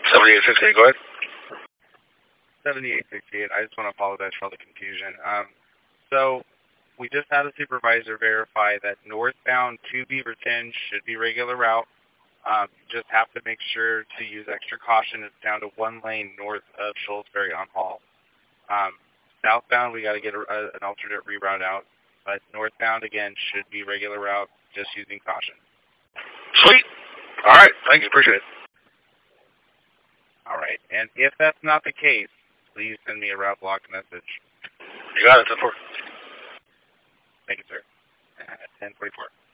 7868, go ahead. 7868. I just want to apologize for all the confusion. So we just had a supervisor verify that northbound to Beaverton should be regular route. Just have to make sure to use extra caution. It's down to one lane north of Shullsbury on Hall. Southbound, we got to get an alternate reroute out. But northbound, again, should be regular route, just using caution. Sweet. All right. Thank you. Appreciate it. All right. And if that's not the case, please send me a route block message. You got it, 10-4. Thank you, sir. 1044.